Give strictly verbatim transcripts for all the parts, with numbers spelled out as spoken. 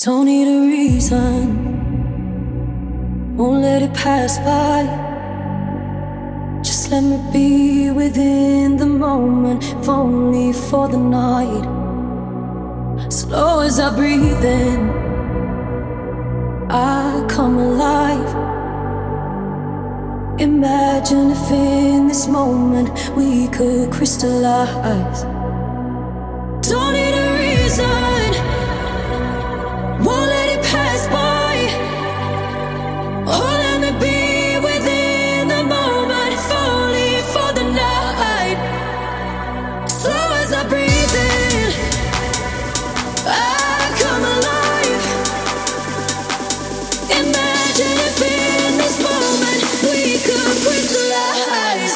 Don't need a reason, won't let it pass by. Just let me be within the moment, if only for the night. Slow as I breathe in, I come alive. Imagine if in this moment we could crystallize. Don't need a reason, won't let it pass by. Oh, let me be within the moment, if only for the night. Slow as I breathe in, I come alive. Imagine if in this moment we could crystallize.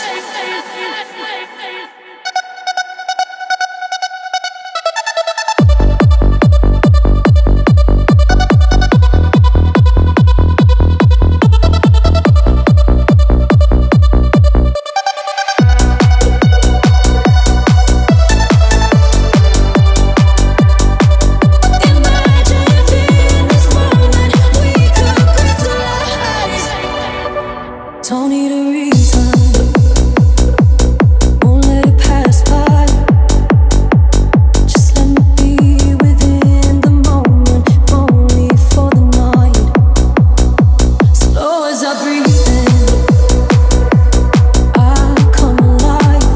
Don't need a reason, won't let it pass by. Just let me be within the moment, if only for the night. Slow as I breathe in, I come alive.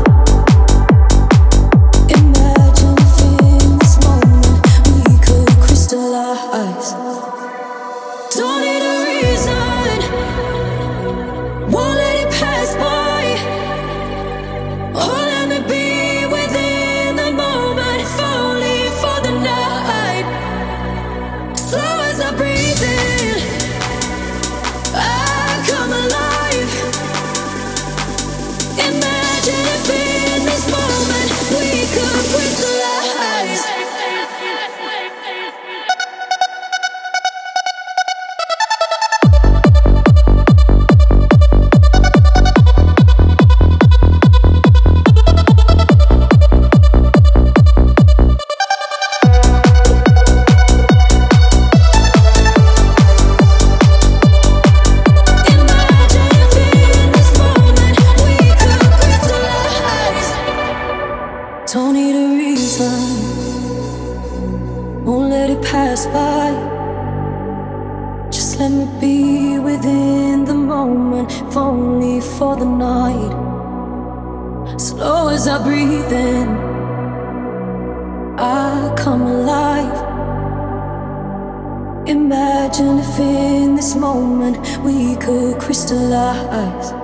Imagine if in this moment we could crystallize. Don't need a reason, won't let it pass by. Oh, let me be within the moment, if only for the night. Slow as I breathe in, I come alive. Imagine if in this moment we could crystallize. Don't need a reason, won't let it pass by. Just let me be within the moment, if only for the night. Slow as I breathe in, I come alive. Imagine if in this moment we could crystallize.